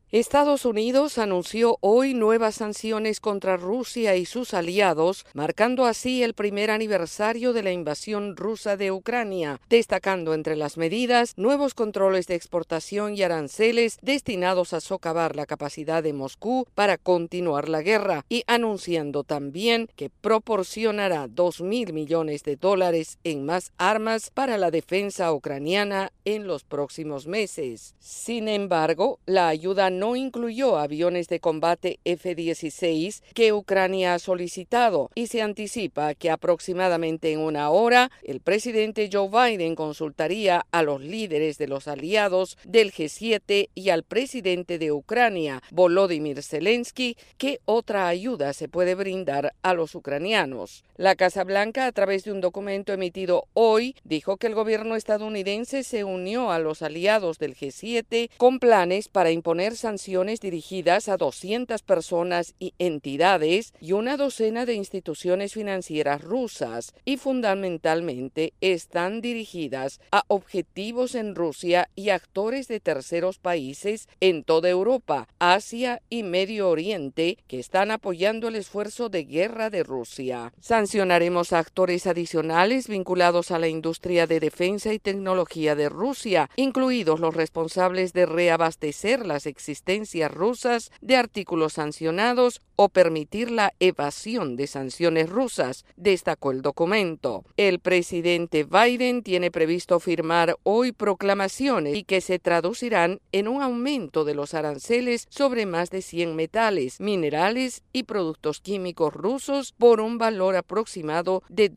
Estados Unidos anunció hoy nuevas sanciones contra Rusia y sus aliados, marcando así el primer aniversario de la invasión rusa de Ucrania, destacando entre las medidas nuevos controles de exportación y aranceles destinados a socavar la capacidad de Moscú para continuar la guerra, y anunciando también que proporcionará $2.000 millones en más armas para la defensa ucraniana en los próximos meses. Sin embargo, la ayuda no incluyó aviones de combate F-16 que Ucrania ha solicitado, y se anticipa que aproximadamente en una hora el presidente Joe Biden consultaría a los líderes de los aliados del G7 y al presidente de Ucrania, Volodymyr Zelensky, qué otra ayuda se puede brindar a los ucranianos. La Casa Blanca, a través de un documento emitido hoy, dijo que el gobierno estadounidense se unió a los aliados del G7 con planes para imponer sanciones dirigidas a 200 personas y entidades y una docena de instituciones financieras rusas, y fundamentalmente están dirigidas a objetivos en Rusia y actores de terceros países en toda Europa, Asia y Medio Oriente que están apoyando el esfuerzo de guerra de Rusia. Sancionaremos a actores adicionales vinculados a la industria de defensa y tecnología de Rusia, incluidos los responsables de reabastecer las existencias rusas de artículos sancionados o permitir la evasión de sanciones rusas, destacó el documento. El presidente Biden tiene previsto firmar hoy proclamaciones y que se traducirán en un aumento de los aranceles sobre más de 100 metales, minerales y productos químicos rusos por un valor aproximado de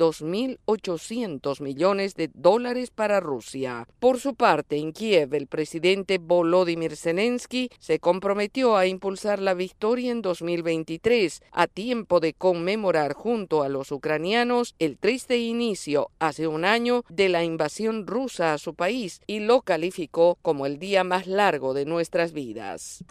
$2.800 millones para Rusia. Por su parte, en Kiev, el presidente Volodymyr Zelensky se comprometió a impulsar la victoria en 2023, a tiempo de conmemorar junto a los ucranianos el triste inicio hace un año de la invasión rusa a su país, y lo calificó como el día más largo de nuestras vidas.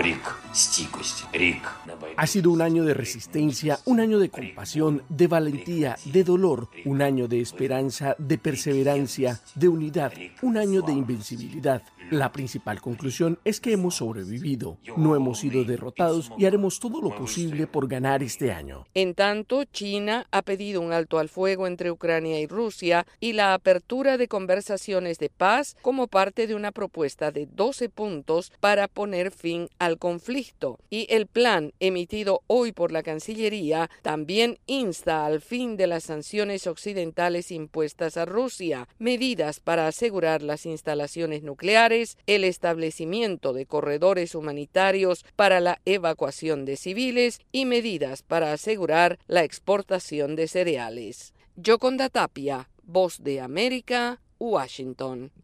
Ha sido un año de resistencia, un año de compasión, de valentía, de dolor, un año de esperanza, de perseverancia, de unidad, un año de invencibilidad. La principal conclusión es que hemos sobrevivido, no hemos sido derrotados y haremos todo lo posible por ganar este año. En tanto, China ha pedido un alto al fuego entre Ucrania y Rusia y la apertura de conversaciones de paz como parte de una propuesta de 12 puntos para poner fin al conflicto. Y el plan emitido hoy por la Cancillería también insta al fin de las sanciones occidentales impuestas a Rusia, medidas para asegurar las instalaciones nucleares, el establecimiento de corredores humanitarios para la evacuación de civiles y medidas para asegurar la exportación de cereales. Yoconda Tapia, Voz de América, Washington.